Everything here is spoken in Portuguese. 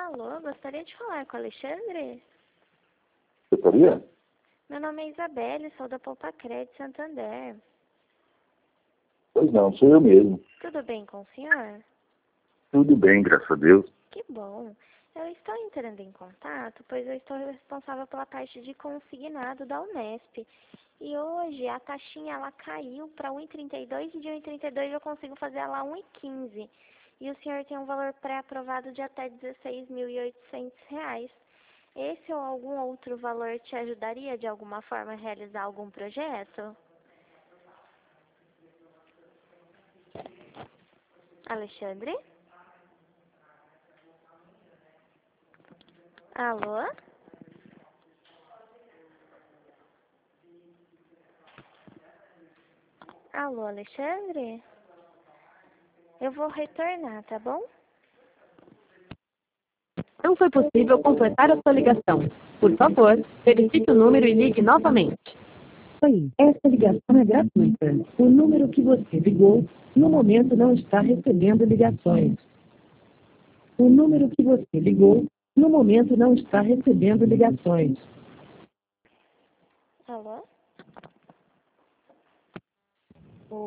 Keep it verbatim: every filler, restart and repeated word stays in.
Alô, gostaria de falar com o Alexandre? Gostaria? Meu nome é Isabelle, sou da Poupa Crédito Santander. Pois não, sou eu mesmo. Tudo bem com o senhor? Tudo bem, graças a Deus. Que bom. Eu estou entrando em contato, pois eu estou responsável pela parte de consignado da Unesp. E hoje a taxinha ela caiu para um e trinta e dois e de um e trinta e dois eu consigo fazer ela a um e quinze. E o senhor tem um valor pré-aprovado de até dezesseis mil e oitocentos reais. Esse ou algum outro valor te ajudaria de alguma forma a realizar algum projeto? Alexandre? Alô? Alô, Alexandre? Eu vou retornar, tá bom? Não foi possível completar a sua ligação. Por favor, verifique o número e ligue novamente. Oi, esta ligação é gratuita. O número que você ligou, no momento não está recebendo ligações. O número que você ligou, no momento não está recebendo ligações. Alô?